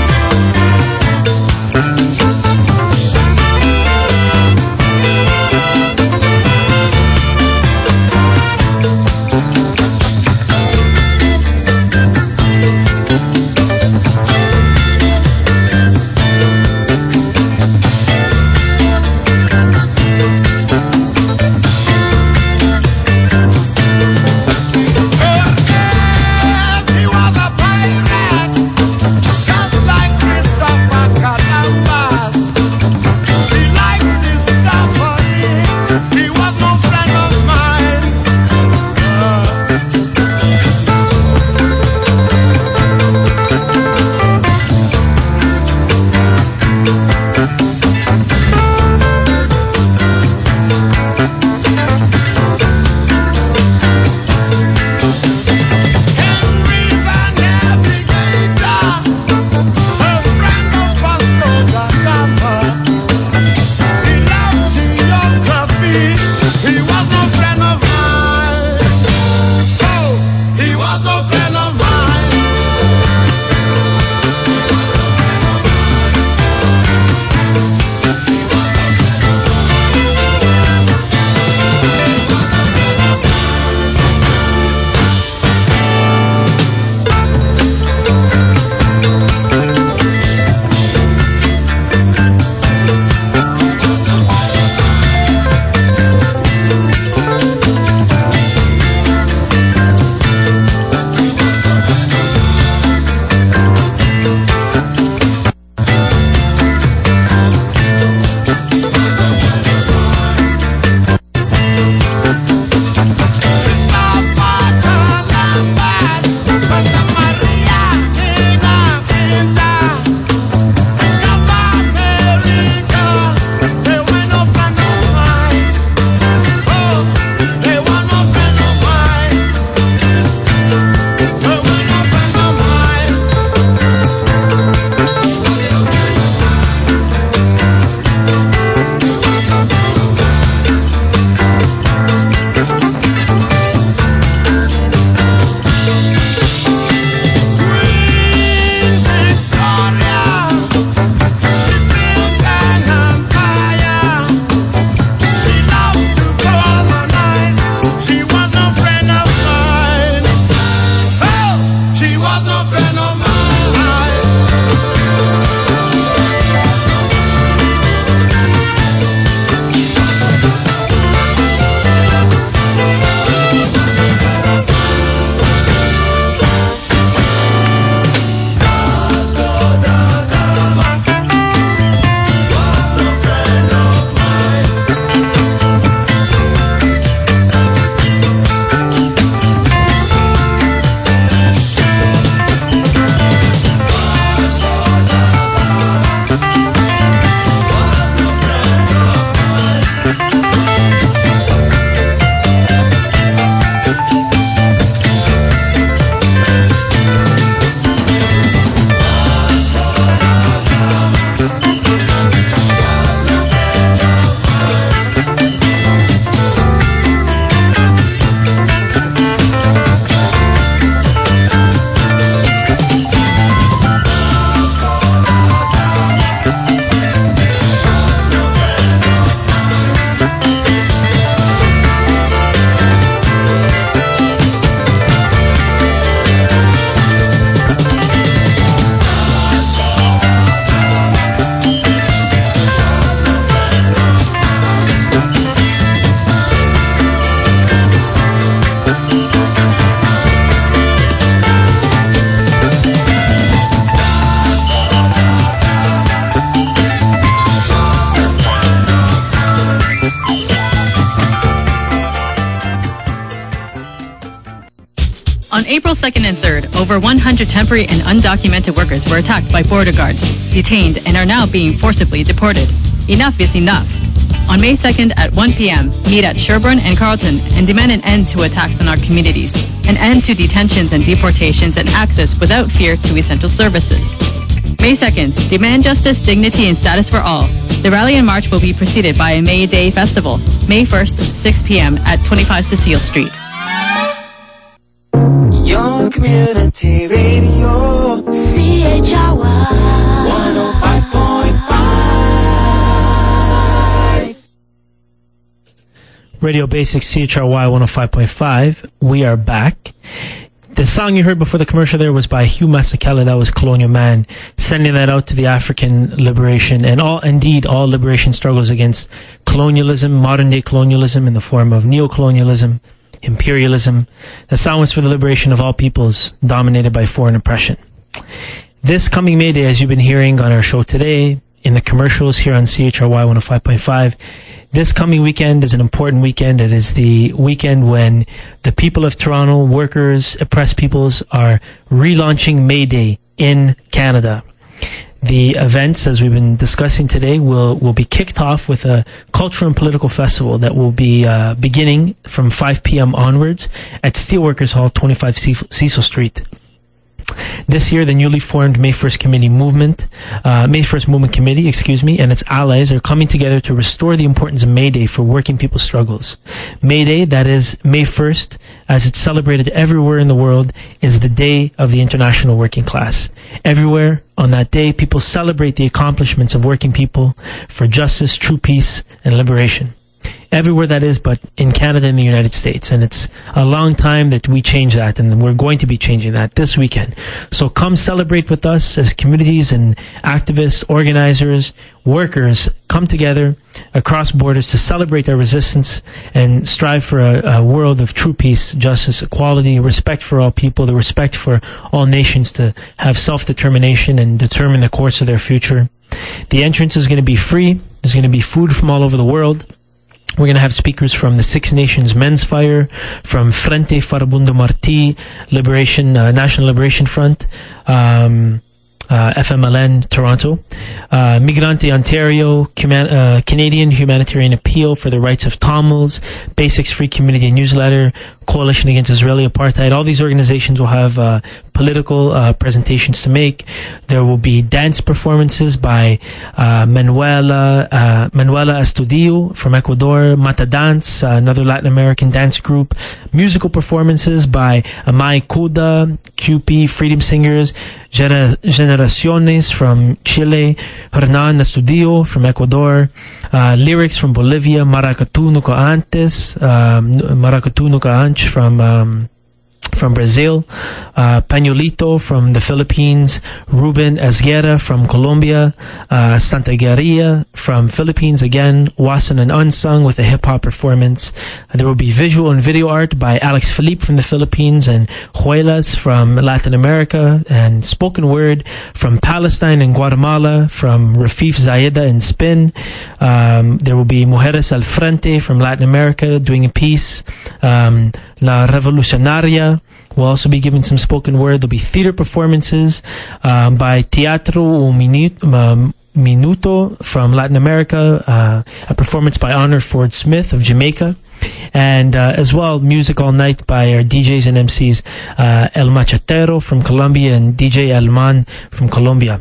Thank April second and third, over one hundred temporary and undocumented workers were attacked by border guards, detained, and are now being forcibly deported. Enough is enough. On May second at one p.m., meet at Sherbourne and Carlton and demand an end to attacks on our communities, an end to detentions and deportations, and access without fear to essential services. May second, demand justice, dignity, and status for all. The rally and march will be preceded by a May Day festival, May first, six p.m. at twenty-five Cecile Street. Your community radio, C H R Y one oh five point five. Radio Basics, C H R Y one oh five point five. We are back. The song you heard before the commercial there was by Hugh Masekela. That was Colonial Man, sending that out to the African liberation and all, indeed, all liberation struggles against colonialism, modern day colonialism in the form of neocolonialism, imperialism. The song was for the liberation of all peoples dominated by foreign oppression. This coming May Day, as you've been hearing on our show today, in the commercials here on C H R Y one oh five point five, this coming weekend is an important weekend. It is the weekend when the people of Toronto, workers, oppressed peoples, are relaunching May Day in Canada. The events, as we've been discussing today, will, will be kicked off with a cultural and political festival that will be uh, beginning from five p.m. onwards at Steelworkers Hall, twenty-five Cecil Street. This year, the newly formed May first Committee Movement, uh, May first Movement Committee, excuse me, and its allies are coming together to restore the importance of May Day for working people's struggles. May Day, that is May first, as it's celebrated everywhere in the world, is the day of the international working class. Everywhere on that day, people celebrate the accomplishments of working people for justice, true peace, and liberation. Everywhere that is, but in Canada and the United States. And it's a long time that we change that, and we're going to be changing that this weekend. So come celebrate with us as communities and activists, organizers, workers come together across borders to celebrate our resistance and strive for a, a world of true peace, justice, equality, respect for all people, the respect for all nations to have self-determination and determine the course of their future. The entrance is going to be free. There's going to be food from all over the world. We're going to have speakers from the Six Nations Men's Fire, from Frente Farabundo Martí, Liberation, uh, National Liberation Front, um, uh, F M L N, Toronto, uh, Migrante Ontario, Cuman- uh, Canadian Humanitarian Appeal for the Rights of Tamils, Basics Free Community Newsletter, Coalition Against Israeli Apartheid. All these organizations will have uh, political uh, presentations to make. There will be dance performances by uh, Manuela uh, Manuela Estudio from Ecuador, Mata Dance, uh, another Latin American dance group. Musical performances by Amai Kuda, Q P, Freedom Singers, Gener- Generaciones from Chile, Hernan Estudio from Ecuador, uh, lyrics from Bolivia, Maracatu Nunca Antes, um, Maracatu Nunca Antes from um, from Brazil, uh, Pañolito from the Philippines, Ruben Esguerra from Colombia, uh, Santa Garia from Philippines again, Wasan and Unsung with a hip-hop performance. Uh, there will be visual and video art by Alex Felipe from the Philippines and Huelas from Latin America, and spoken word from Palestine and Guatemala from Rafif Zaida and Spin. Um, there will be Mujeres al Frente from Latin America doing a piece. Um, La Revolucionaria will also be giving some spoken word. There'll be theater performances um, by Teatro Un Minuto, um, Minuto from Latin America, uh, a performance by Honor Ford Smith of Jamaica, and uh, as well music all night by our D Js and M Cs, uh, El Machetero from Colombia and D J Elman from Colombia.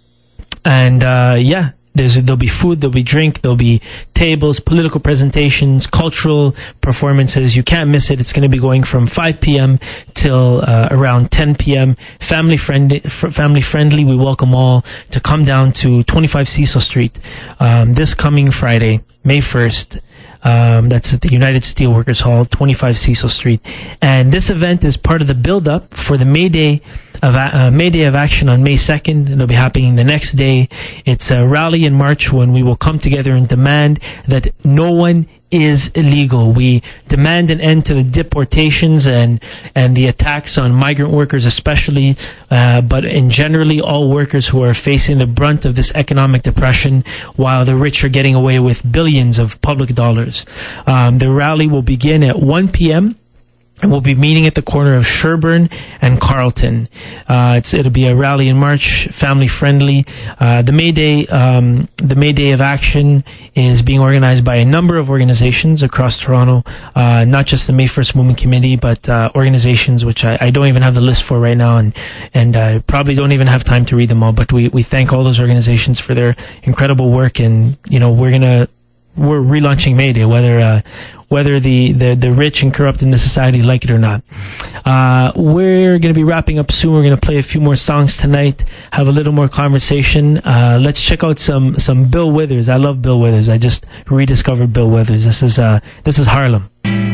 And uh, yeah, There's, there'll be food, there'll be drink, there'll be tables, political presentations, cultural performances. You can't miss it. It's going to be going from five p.m. till uh, around ten p.m. Family friendly, f- family friendly. We welcome all to come down to twenty-five Cecil Street um, this coming Friday, May first. Um, that's at the United Steelworkers Hall, twenty-five Cecil Street. And this event is part of the build-up for the May Day of uh, May Day of Action on May second. It'll be happening the next day. It's a rally in March when we will come together and demand that no one is illegal. We demand an end to the deportations and and the attacks on migrant workers especially, uh, but in generally all workers who are facing the brunt of this economic depression while the rich are getting away with billions of public dollars. Um, the rally will begin at one p.m. And we'll be meeting at the corner of Sherburne and Carlton. Uh, it's, it'll be a rally in March, family friendly. Uh, the May Day, um, the May Day of Action is being organized by a number of organizations across Toronto. Uh, not just the May First Movement Committee, but, uh, organizations which I, I don't even have the list for right now, and, and, uh, probably don't even have time to read them all. But we, we thank all those organizations for their incredible work. And, you know, we're gonna, we're relaunching May Day, whether, uh, whether the, the, the rich and corrupt in the society like it or not. Uh, we're going to be wrapping up soon. We're going to play a few more songs tonight, have a little more conversation. Uh, let's check out some, some Bill Withers. I love Bill Withers. I just rediscovered Bill Withers. This is, uh, this is Harlem.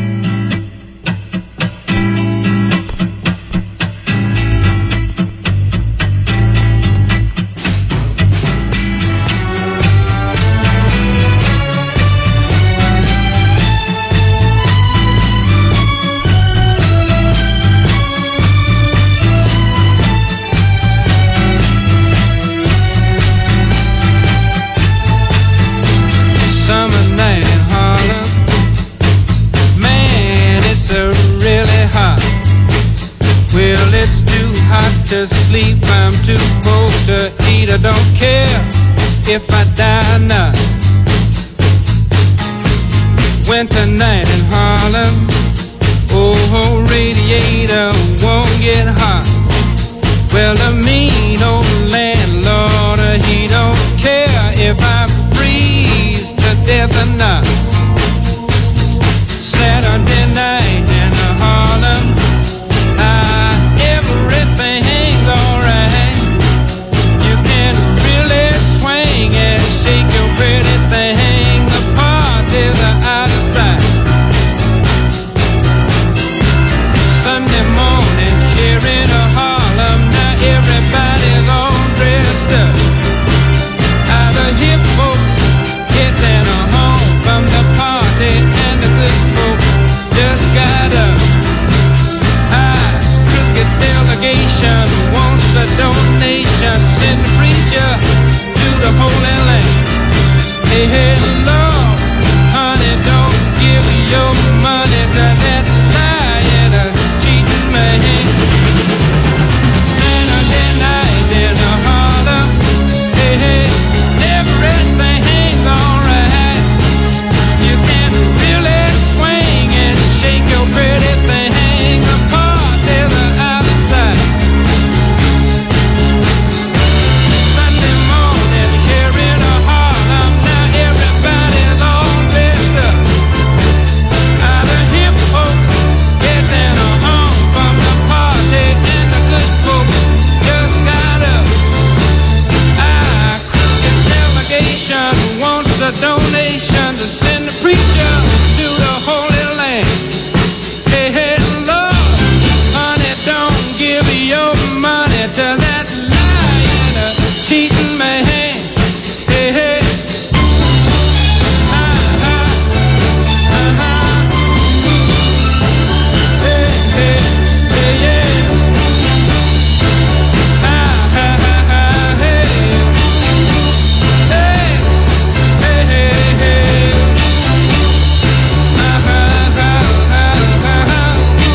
To sleep, I'm too poor to eat. I don't care if I die or not. Winter night in Harlem, oh, radiator won't get hot. Well, the mean old landlord, he don't care if I freeze to death or not. Saturday night in Harlem, I, everything alright. You can really swing and shake your pretty thing. The parties are out of sight. Sunday morning here in Harlem, now everybody's all dressed up. All the hip folks getting home from the party, and the good folks just got up. I took a delegation, wants a donation, send the preacher to the Holy Land. Hey, hey, Lord, honey, don't give your money to that lying, uh, cheating man. Saturday night in Harlem, hey, hey, everything's alright. You can really swing and shake your pretty thing. The parties are out of sight. Sunday morning here in Harlem, now everybody's all dressed up. All the hip folks getting home from the party, and the good folks just got up. Our crooked delegation wants a donation to send the preacher to the Holy Land. Hey, hey, Lord, honey, don't give your money to that lying, uh, cheating man. Hey, hey. Ah, ah, ah, ah. Hey, hey, hey, yeah. Ah, ah, ah, ah, hey. Hey, hey, hey, hey. Ah, ah, ah, ah, ah, ah.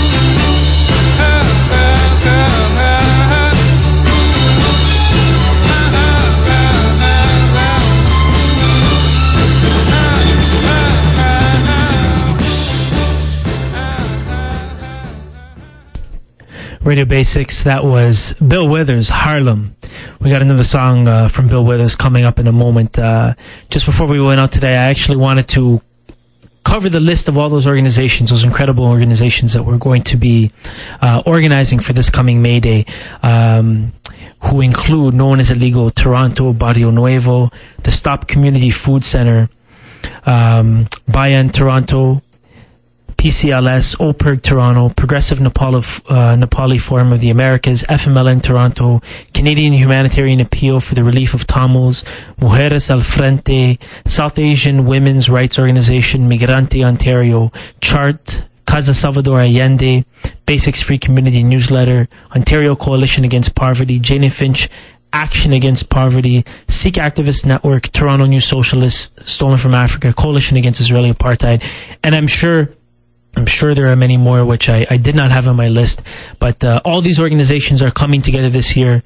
Radio Basics, that was Bill Withers, Harlem. We got another song uh, from Bill Withers coming up in a moment. Uh, just before we went out today, I actually wanted to cover the list of all those organizations, those incredible organizations that we're going to be uh, organizing for this coming May Day, um, who include No One Is Illegal Toronto, Barrio Nuevo, the Stop Community Food Center, um, Bayan Toronto, P C L S, O P I R G Toronto, Progressive Nepali, uh, Nepali Forum of the Americas, F M L N Toronto, Canadian Humanitarian Appeal for the Relief of Tamils, Mujeres al Frente, South Asian Women's Rights Organization, Migrante Ontario, CHART, Casa Salvador Allende, Basics Free Community Newsletter, Ontario Coalition Against Poverty, Jane Finch, Action Against Poverty, Sikh Activist Network, Toronto New Socialists, Stolen from Africa, Coalition Against Israeli Apartheid, and I'm sure I'm sure there are many more which I, I did not have on my list, but uh, all these organizations are coming together this year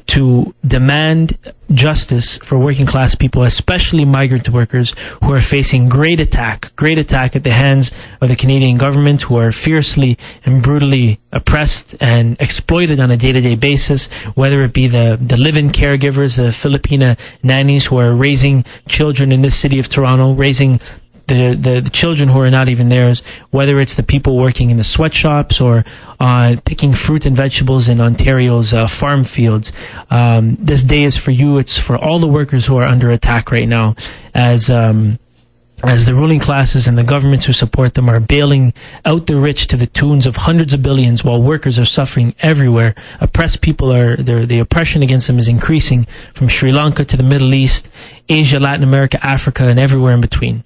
to demand justice for working class people, especially migrant workers who are facing great attack, great attack at the hands of the Canadian government, who are fiercely and brutally oppressed and exploited on a day-to-day basis, whether it be the, the live-in caregivers, the Filipina nannies who are raising children in this city of Toronto, raising The, the, the children who are not even theirs, whether it's the people working in the sweatshops or uh, picking fruit and vegetables in Ontario's uh, farm fields. Um, this day is for you. It's for all the workers who are under attack right now, as um, as the ruling classes and the governments who support them are bailing out the rich to the tunes of hundreds of billions, while workers are suffering everywhere. Oppressed people are, the oppression against them is increasing from Sri Lanka to the Middle East, Asia, Latin America, Africa, and everywhere in between.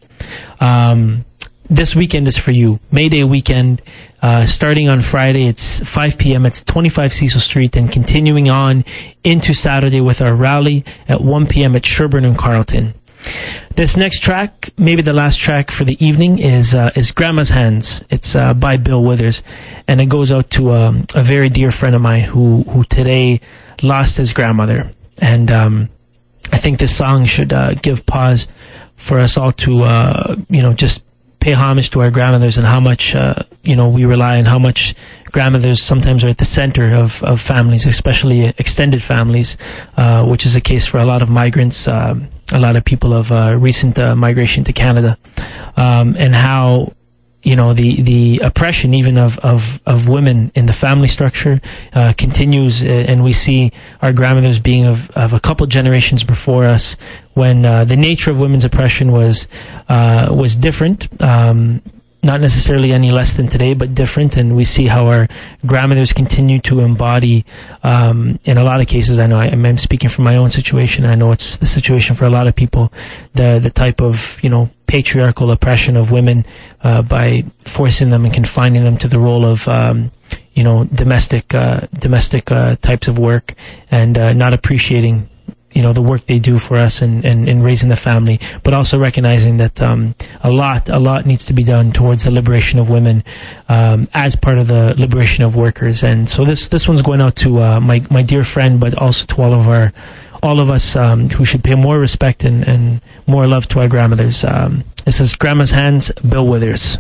Um, this weekend is for you. May Day weekend, uh, starting on Friday, it's five p.m. It's twenty-five Cecil Street, and continuing on into Saturday with our rally at one p.m. at Sherbourne and Carlton. This next track, maybe the last track for the evening, is uh, is Grandma's Hands. It's uh, by Bill Withers, and it goes out to um, a very dear friend of mine who who today lost his grandmother. And um, I think this song should uh, give pause for us all to uh, you know just pay homage to our grandmothers, and how much uh, you know we rely on how much grandmothers sometimes are at the center of, of families, especially extended families, uh, which is the case for a lot of migrants. Uh, a lot of people of uh, recent uh, migration to Canada, um, and how, you know, the, the oppression even of, of, of women in the family structure uh, continues, and we see our grandmothers being of, of a couple generations before us, when uh, the nature of women's oppression was uh, was different. Um, not necessarily any less than today, but different. And we see how our grandmothers continue to embody, um, in a lot of cases, I know I, I'm speaking from my own situation, I know it's the situation for a lot of people, the the type of, you know, patriarchal oppression of women uh, by forcing them and confining them to the role of, um, you know, domestic, uh, domestic uh, types of work, and uh, not appreciating, you know, the work they do for us and in, in, in raising the family, but also recognizing that um, a lot, a lot needs to be done towards the liberation of women um, as part of the liberation of workers. And so this this one's going out to uh, my my dear friend, but also to all of our, all of us um, who should pay more respect and, and more love to our grandmothers. Um, this is Grandma's Hands, Bill Withers.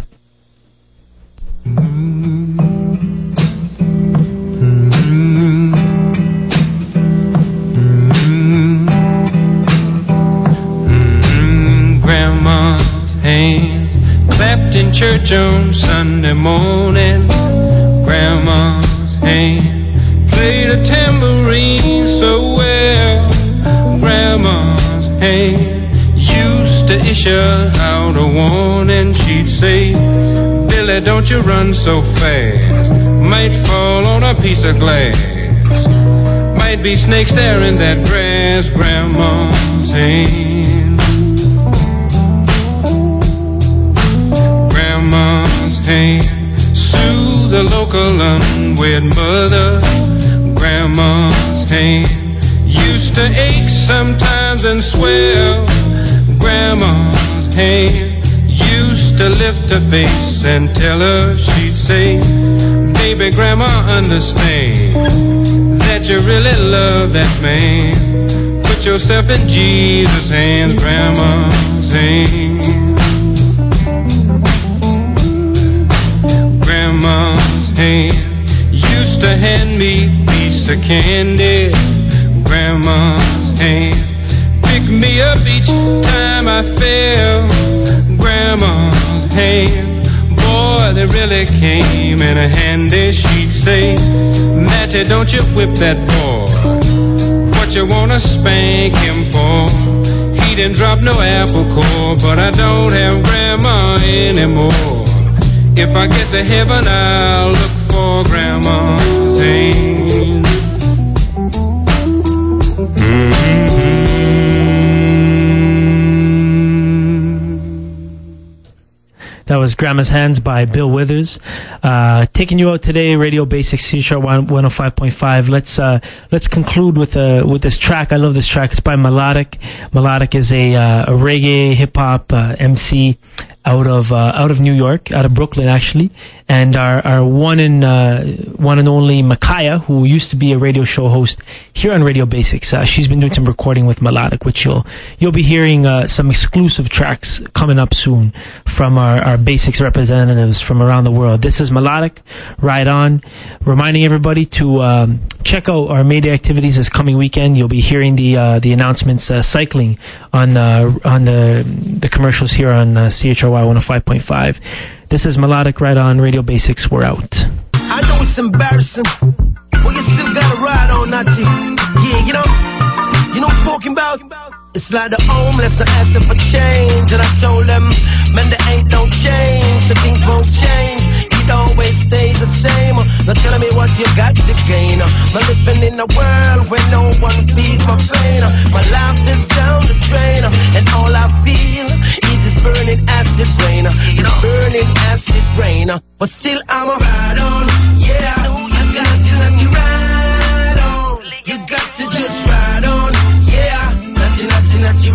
Hands clapped in church on Sunday morning. Grandma's hand played a tambourine so well. Grandma's hand used to issue out a warning. She'd say, Billy, don't you run so fast, might fall on a piece of glass, might be snakes there in that grass. Grandma's hand, Grandma's hand soothe the local unwed mother. Grandma's hand used to ache sometimes and swell. Grandma's hand used to lift her face and tell her, she'd say, baby, Grandma, understand that you really love that man. Put yourself in Jesus' hands. Grandma's hand, Grandma's hand used to hand me a piece of candy. Grandma's hand picked me up each time I fell. Grandma's hand, boy, they really came in handy. She'd say, Matty, don't you whip that boy, what you wanna spank him for? He didn't drop no apple core, but I don't have Grandma anymore. If I get to heaven, I'll look for Grandma's hand. Mm-hmm. That was Grandma's Hands by Bill Withers. Uh, taking you out today, Radio Basics, C H R one oh five point five. Let's uh, let's conclude with uh, with this track. I love this track. It's by Melodic. Melodic is a, uh, a reggae hip hop uh, M C. out of uh, out of New York, out of Brooklyn actually, and our our one and uh, one and only Makaya, who used to be a radio show host here on Radio Basics. Uh, she's been doing some recording with Melodic, which you'll you'll be hearing uh, some exclusive tracks coming up soon from our, our Basics representatives from around the world. This is Melodic, Ride On, reminding everybody to um, check out our Mayday activities this coming weekend. You'll be hearing the uh, the announcements uh, cycling on uh, on the the commercials here on uh, C H R Y one oh five point five. This is Melodic, Ride On, Radio Basics. We're out. I know it's embarrassing, but you still gotta ride on that thing. Yeah, you know, you know what I'm talking about? It's like the homeless that asking for change, and I told them, man, there ain't no change, so things won't change. It always stays the same. Now telling me what you got to gain. I'm living in a world where no one feeds my pain. My life is down the drain, and all I feel is this burning acid rain. It's burning acid rain, but still I'm a ride on. Yeah, you got to let you ride on. You got to just ride on. Yeah, nothing, nothing, nothing,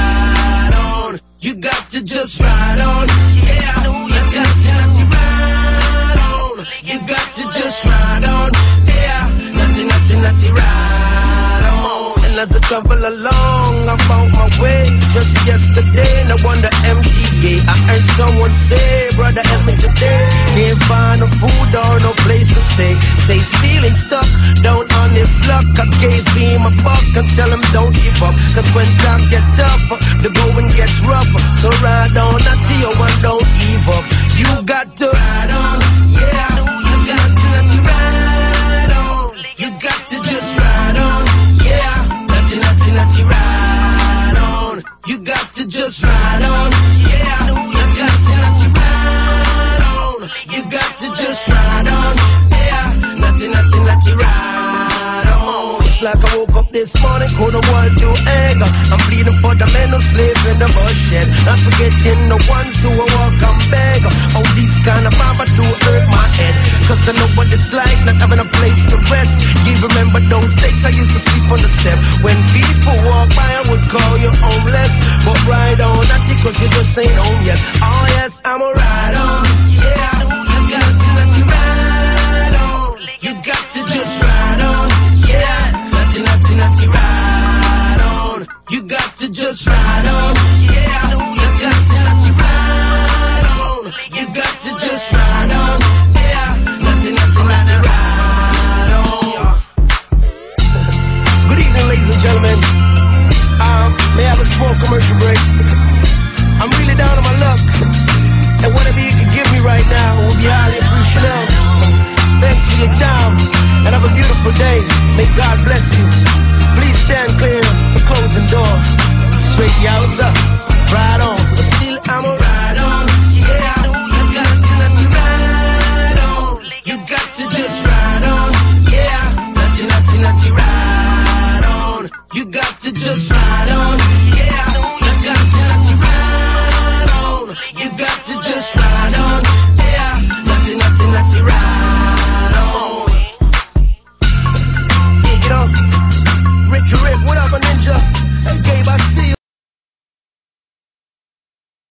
ride on. You got to just ride on. Yeah, nothing, nothing, nothing, ride on. You got to just ride on. Yeah, nothing, nothing, nothing, ride on. And as I travel along, I found my way. Just yesterday, no wonder M T A. I heard someone say, brother, help me today. Can't find no food or no place to stay. Say he's feeling stuck, down on his luck. I gave him a buck and tell him don't give up. Cause when times get tough, the going gets rough. So ride on, I see you and don't give up. You got to ride on, yeah. You just got to ride on. You got to just ride on, yeah. Nothing, nothing, nothing, ride on. You got to just ride on, yeah. You just got to ride on. You got to just ride on, yeah. Nothing, nothing, nothing, ride on. It's like I woke up this morning, couldn't want to egg. I'm bleeding for the men who sleep in the bush shed. Not forgetting the ones who will walk and beg. All these kind of mama do hurt my head. Cause I know what it's like not having a place to rest. You remember those days I used to sleep on the step. When people walk by I would call you homeless. But ride on, not because you just ain't home yet. Oh yes, I'm a ride on. Yeah, you just got to ride on. You got to just ride on. Yeah, nothing, nothing, nothing, ride on. You got to just ride on. Yeah, you just got to ride on. You got to just ride on. Yeah, nothing, nothing, nothing, ride on. Good evening, ladies and gentlemen. Um, may I have a small commercial break? I'm really down on my luck, and whatever you can give me right now will be highly appreciative. Thanks for your time, and have a beautiful day. May God bless you. Please stand clear the closing door. Straight yowza, ride on. But still I'm a ride on. Yeah, you just got to ride on. You got to just ride on. Yeah, nothing, nothing, nothing, ride on. You got to just